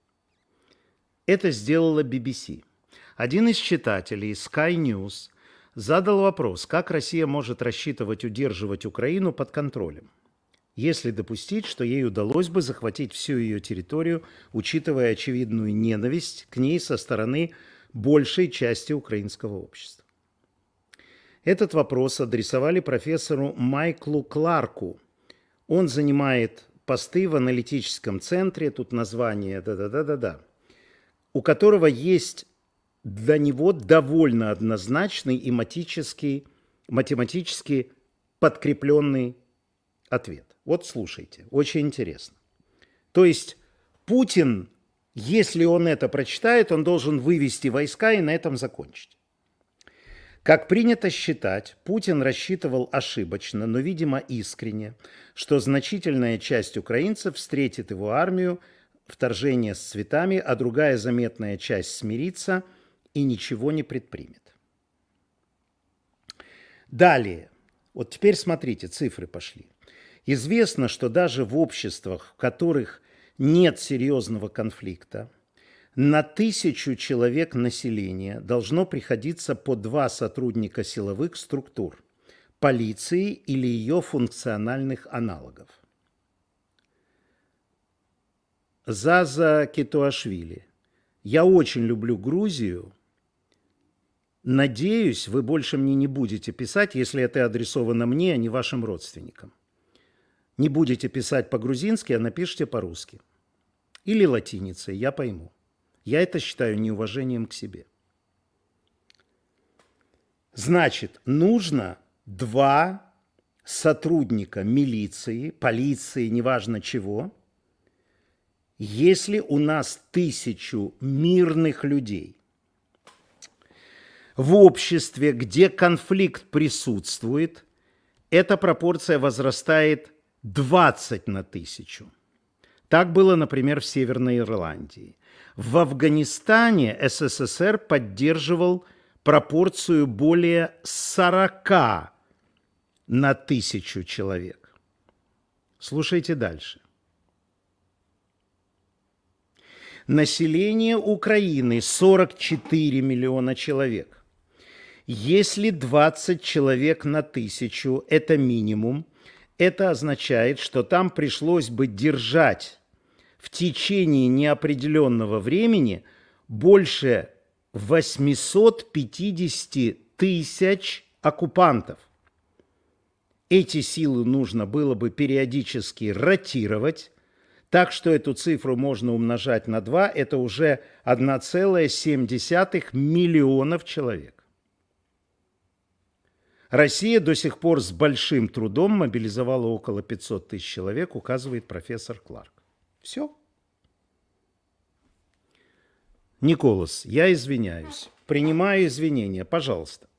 Это сделала би би си. Один из читателей Sky News задал вопрос, как Россия может рассчитывать удерживать Украину под контролем, если допустить, что ей удалось бы захватить всю ее территорию, учитывая очевидную ненависть к ней со стороны большей части украинского общества. Этот вопрос адресовали профессору Майклу Кларку. Он занимает посты в аналитическом центре, тут название, да-да-да-да-да, у которого есть для него довольно однозначный и математически, математически подкрепленный ответ. Вот слушайте, очень интересно. То есть Путин, если он это прочитает, он должен вывести войска и на этом закончить. Как принято считать, Путин рассчитывал ошибочно, но, видимо, искренне, что значительная часть украинцев встретит его армию, вторжение с цветами, а другая заметная часть смирится и ничего не предпримет. Далее. Вот теперь смотрите, цифры пошли. Известно, что даже в обществах, в которых нет серьезного конфликта, на тысячу человек населения должно приходиться по два сотрудника силовых структур, полиции или ее функциональных аналогов. Заза Кетуашвили. Я очень люблю Грузию. Надеюсь, вы больше мне не будете писать, если это адресовано мне, а не вашим родственникам. Не будете писать по-грузински, а напишите по-русски. Или латиницей, я пойму. Я это считаю неуважением к себе. Значит, нужно два сотрудника милиции, полиции, неважно чего, если у нас тысячу мирных людей. В обществе, где конфликт присутствует, эта пропорция возрастает двадцать на тысячу. Так было, например, в Северной Ирландии. В Афганистане СССР поддерживал пропорцию более сорока на тысячу человек. Слушайте дальше. Население Украины сорок четыре миллиона человек. Если двадцать человек на тысячу – это минимум, это означает, что там пришлось бы держать в течение неопределенного времени больше восемьсот пятьдесят тысяч оккупантов. Эти силы нужно было бы периодически ротировать, так что эту цифру можно умножать на два, это уже одна целая семь десятых миллионов человек. Россия до сих пор с большим трудом мобилизовала около пятисот тысяч человек, указывает профессор Кларк. Все. Николас, я извиняюсь. Принимаю извинения, пожалуйста.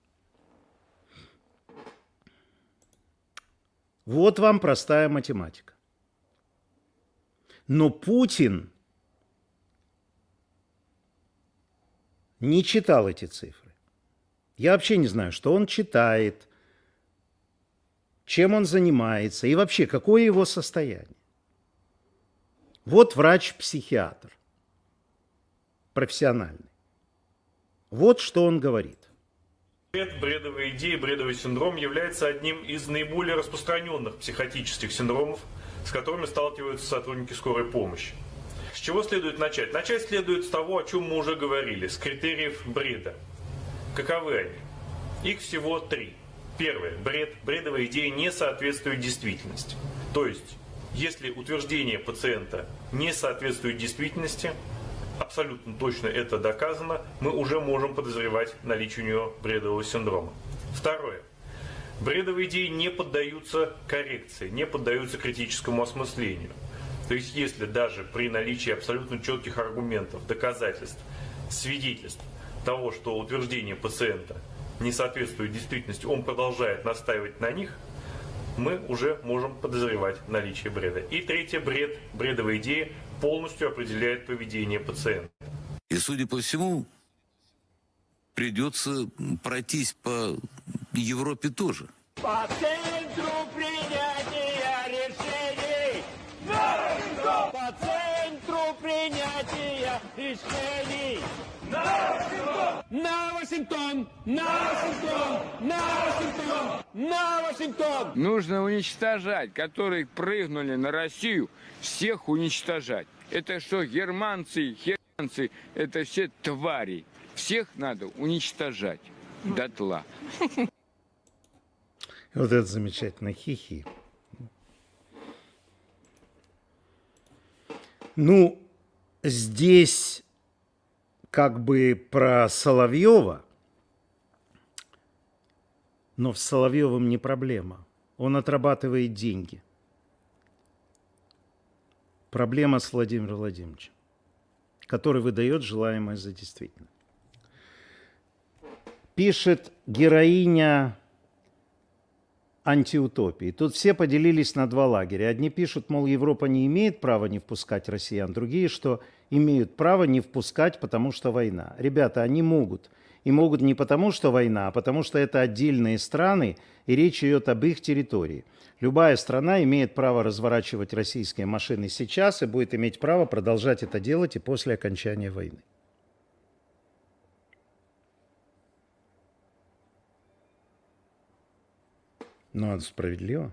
Вот вам простая математика. Но Путин не читал эти цифры. Я вообще не знаю, что он читает, чем он занимается и вообще, какое его состояние. Вот врач-психиатр, профессиональный. Вот что он говорит. Бредовые идеи, бредовый синдром является одним из наиболее распространенных психотических синдромов, с которыми сталкиваются сотрудники скорой помощи. С чего следует начать? Начать следует с того, о чем мы уже говорили, с критериев бреда. Каковы они? Их всего три. Первое. Бред. Бредовая идея не соответствует действительности. То есть, если утверждение пациента не соответствует действительности, абсолютно точно это доказано, мы уже можем подозревать наличие у него бредового синдрома. Второе. Бредовые идеи не поддаются коррекции, не поддаются критическому осмыслению. То есть, если даже при наличии абсолютно четких аргументов, доказательств, свидетельств того, что утверждение пациента не соответствует действительности, он продолжает настаивать на них, мы уже можем подозревать наличие бреда. И третье, бред, бредовая идея полностью определяет поведение пациента. И, судя по всему, придется пройтись по Европе тоже. По центру принятия решений! По центру принятия товарищ Хенни! На Вашингтон! На Вашингтон! На Вашингтон! На Вашингтон! На Вашингтон! Нужно уничтожать, которые прыгнули на Россию, всех уничтожать. Это что, германцы, херманцы, это все твари. Всех надо уничтожать дотла. Вот это замечательно, хихи. Ну, здесь как бы про Соловьева, но с Соловьевым не проблема. Он отрабатывает деньги. Проблема с Владимиром Владимировичем, который выдает желаемое за действительное. Пишет героиня антиутопии. Тут все поделились на два лагеря. Одни пишут, мол, Европа не имеет права не впускать россиян. Другие, что имеют право не впускать, потому что война. Ребята, они могут. И могут не потому, что война, а потому что это отдельные страны, и речь идет об их территории. Любая страна имеет право разворачивать российские машины сейчас и будет иметь право продолжать это делать и после окончания войны. Ну, это справедливо.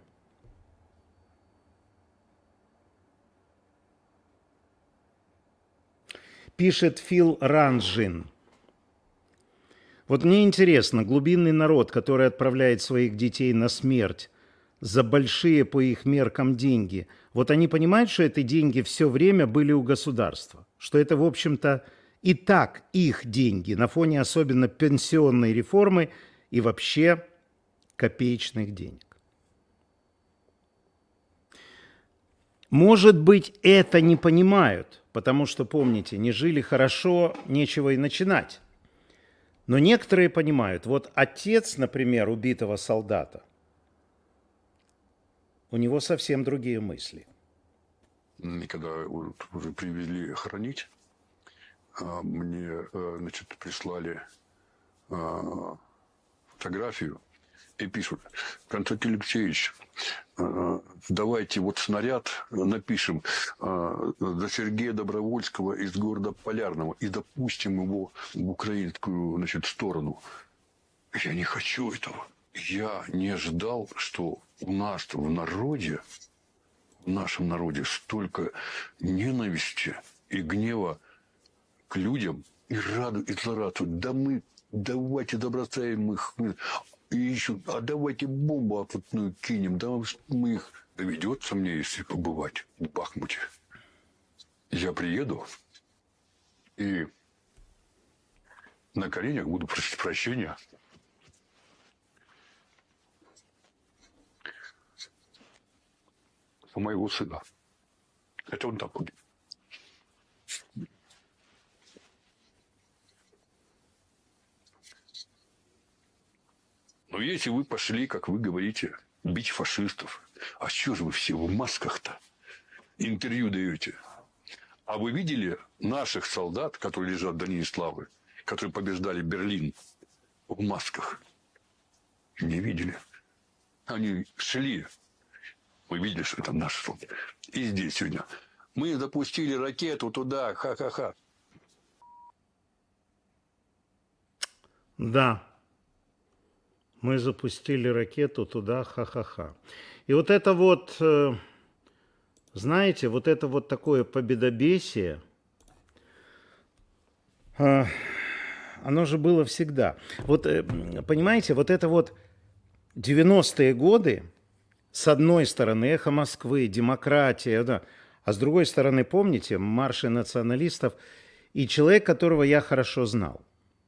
Пишет Фил Ранжин. Вот мне интересно, глубинный народ, который отправляет своих детей на смерть за большие по их меркам деньги, вот они понимают, что эти деньги все время были у государства, что это, в общем-то, и так их деньги на фоне особенно пенсионной реформы и вообще копеечных денег. Может быть, это не понимают, потому что, помните, не жили хорошо, нечего и начинать. Но некоторые понимают. Вот отец, например, убитого солдата, у него совсем другие мысли. И когда уже привели хоронить, мне, значит, прислали фотографию и пишут: Константин Алексеевич, давайте вот снаряд напишем за Сергея Добровольского из города Полярного и допустим его в украинскую, значит, сторону. Я не хочу этого. Я не ожидал, что у нас в народе, в нашем народе столько ненависти и гнева к людям и раду и злорадству. Да мы давайте добросаем их. И еще, а давайте бомбу опытную кинем, да мы их... Доведется мне, если побывать в Бахмуте. Я приеду и на коленях буду просить прощения. У моего сына. Это он так будет. Но если вы пошли, как вы говорите, бить фашистов, а что же вы все в масках-то интервью даете? А вы видели наших солдат, которые лежат в долине славы, которые побеждали Берлин в масках? Не видели. Они шли. Мы видели, что это наши солдаты. И здесь сегодня. Мы запустили ракету туда, ха-ха-ха. Да. Мы запустили ракету туда, ха-ха-ха. И вот это вот, знаете, вот это вот такое победобесие, оно же было всегда. Вот, понимаете, вот это вот девяностые годы, с одной стороны, эхо Москвы, демократия, да, а с другой стороны, помните, марши националистов и человек, которого я хорошо знал.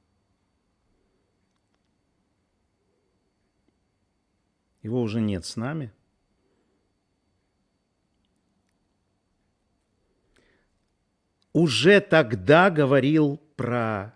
Его уже нет с нами. Уже тогда говорил про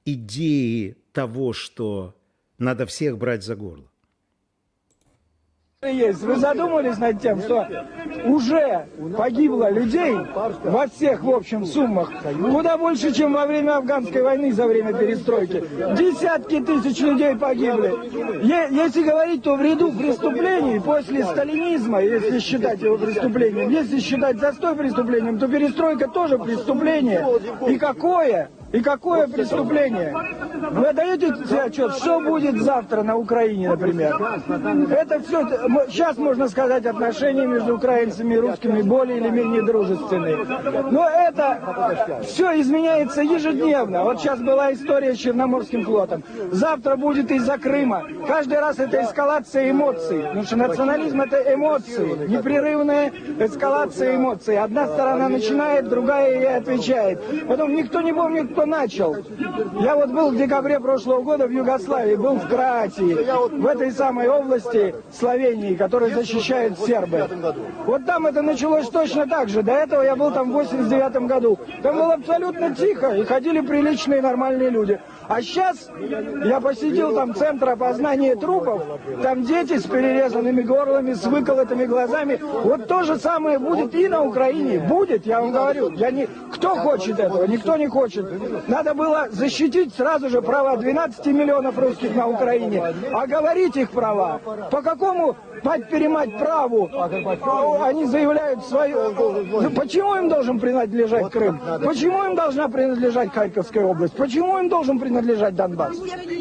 идеи того, что надо всех брать за горло. Есть. Вы задумались над тем, что уже погибло людей во всех, в общем, суммах куда больше, чем во время афганской войны, за время перестройки. Десятки тысяч людей погибли. Е- если говорить, то в ряду преступлений после сталинизма, если считать его преступлением, если считать застой преступлением, то перестройка тоже преступление. И какое? И какое преступление? Вы отдаете себе отчет, что будет завтра на Украине, например? Это все, сейчас можно сказать, отношения между украинцами и русскими более или менее дружественные. Но это все изменяется ежедневно. Вот сейчас была история с Черноморским флотом. Завтра будет из-за Крыма. Каждый раз это эскалация эмоций. Потому что национализм это эмоции. Непрерывная эскалация эмоций. Одна сторона начинает, другая ей отвечает. Потом никто не помнит, кто начал. Я вот был в декабре прошлого года в Югославии, был в Кроатии, в этой самой области Словении, которую защищают сербы. Вот там это началось точно так же. До этого я был там в восемьдесят девятом году. Там было абсолютно тихо, и ходили приличные нормальные люди. А сейчас я посетил там центр опознания трупов, там дети с перерезанными горлами, с выколотыми глазами. Вот то же самое будет и на Украине. Будет, я вам говорю. Я не... Кто хочет этого? Никто не хочет. Надо было защитить сразу же права двенадцати миллионов русских на Украине, оговорить их права. По какому мать-перемать праву они заявляют свою... Почему им должен принадлежать Крым? Почему им должна принадлежать Харьковская область? Почему им должен принадлежать Донбасс?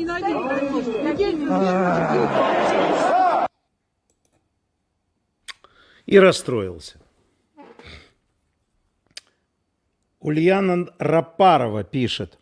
И расстроился. Ульяна Рапарова пишет.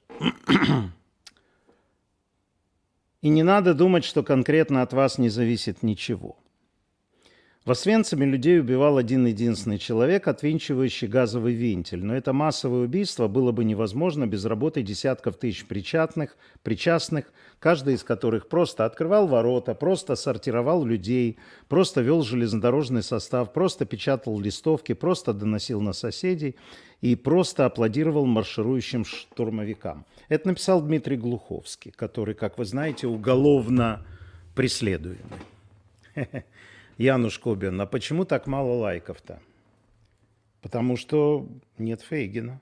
И не надо думать, что конкретно от вас не зависит ничего. В Освенциме людей убивал один единственный человек, отвинчивающий газовый вентиль. Но это массовое убийство было бы невозможно без работы десятков тысяч причастных, причастных, каждый из которых просто открывал ворота, просто сортировал людей, просто вел железнодорожный состав, просто печатал листовки, просто доносил на соседей и просто аплодировал марширующим штурмовикам. Это написал Дмитрий Глуховский, который, как вы знаете, уголовно преследуемый. Януш Кобин, а почему так мало лайков-то? Потому что нет Фейгина.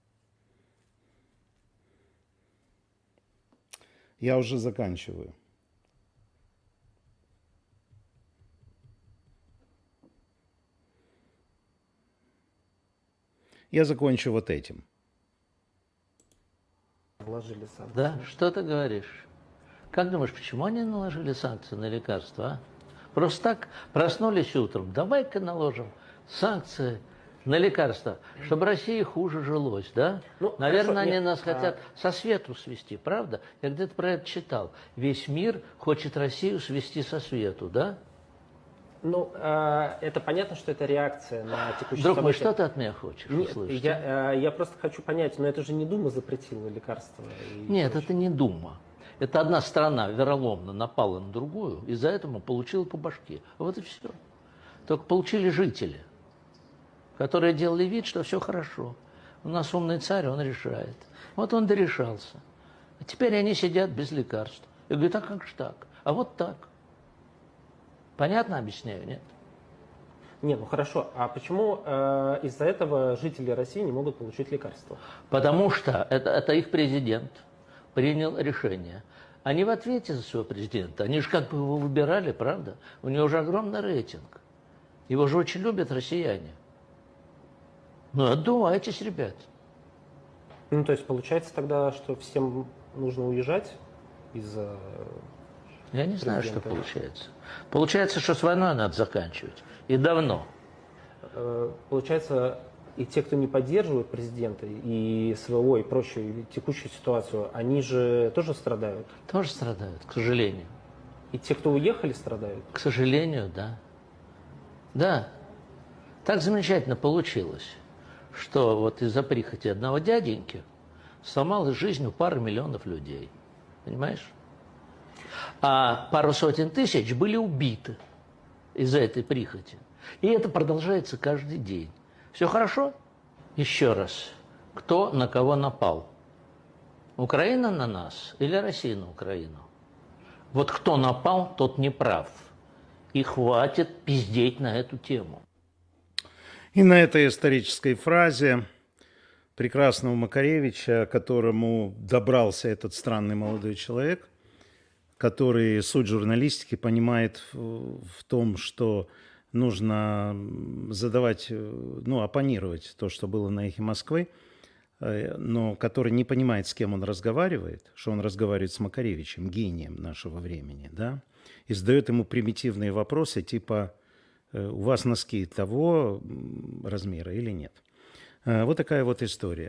Я уже заканчиваю. Я закончу вот этим. Наложили санкции. Да, что ты говоришь? Как думаешь, почему они наложили санкции на лекарства, а? Просто так проснулись утром, давай-ка наложим санкции на лекарства, чтобы России хуже жилось, да? Ну, наверное, хорошо, они нет, нас а... хотят со свету свести, правда? Я где-то про это читал. Весь мир хочет Россию свести со свету, да? Ну, э, это понятно, что это реакция на текущие Друг мой, события. что ты от меня хочешь Нет, услышать? Я, э, я просто хочу понять, но это же не Дума запретила лекарства. И Нет, прочее. это не Дума. Это одна страна вероломно напала на другую, и за это получила по башке. Вот и все. Только получили жители, которые делали вид, что все хорошо. У нас умный царь, он решает. Вот он дорешался. А теперь они сидят без лекарств. Я говорю, а как же так? А вот так. Понятно объясняю, нет? Не, ну хорошо. А почему э, из-за этого жители России не могут получить лекарства? Потому что это, это их президент принял решение. Они в ответе за своего президента. Они же как бы его выбирали, правда? У него же огромный рейтинг. Его же очень любят россияне. Ну, отдувайтесь, ребят. Ну, то есть получается тогда, что всем нужно уезжать из-за... Я не знаю, что получается. Получается, что с войной надо заканчивать. И давно. Получается, и те, кто не поддерживает президента, и СВО, и прочую, и текущую ситуацию, они же тоже страдают? Тоже страдают, к сожалению. И те, кто уехали, страдают? К сожалению, да. Да. Так замечательно получилось, что вот из-за прихоти одного дяденьки сломалась жизнь у пары миллионов людей. Понимаешь? А пару сотен тысяч были убиты из-за этой прихоти. И это продолжается каждый день. Все хорошо? Еще раз. Кто на кого напал? Украина на нас или Россия на Украину? Вот кто напал, тот не прав. И хватит пиздеть на эту тему. И на этой исторической фразе прекрасного Макаревича, к которому добрался этот странный молодой человек, который суть журналистики понимает в, в том, что нужно задавать, ну, оппонировать то, что было на «Эхе Москвы», но который не понимает, с кем он разговаривает, что он разговаривает с Макаревичем, гением нашего времени, да, и задает ему примитивные вопросы типа «У вас носки того размера или нет?» Вот такая вот история.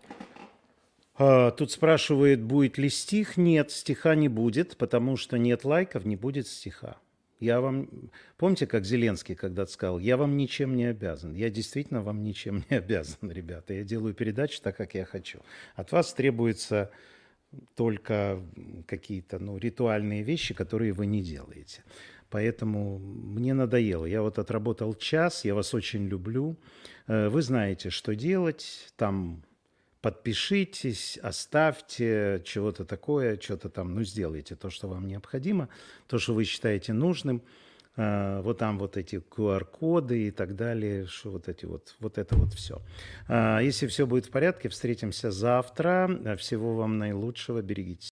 Тут спрашивает, будет ли стих. Нет, стиха не будет, потому что нет лайков, не будет стиха. Я вам... Помните, как Зеленский когда-то сказал, я вам ничем не обязан. Я действительно вам ничем не обязан, ребята. Я делаю передачу так, как я хочу. От вас требуется только какие-то, ну, ритуальные вещи, которые вы не делаете. Поэтому мне надоело. Я вот отработал час, я вас очень люблю. Вы знаете, что делать. Там подпишитесь, оставьте чего-то такое, что-то там, ну, сделайте то, что вам необходимо, то, что вы считаете нужным. Вот там вот эти ку ар коды и так далее, что вот эти вот, вот это вот все. Если все будет в порядке, встретимся завтра. Всего вам наилучшего, берегитесь.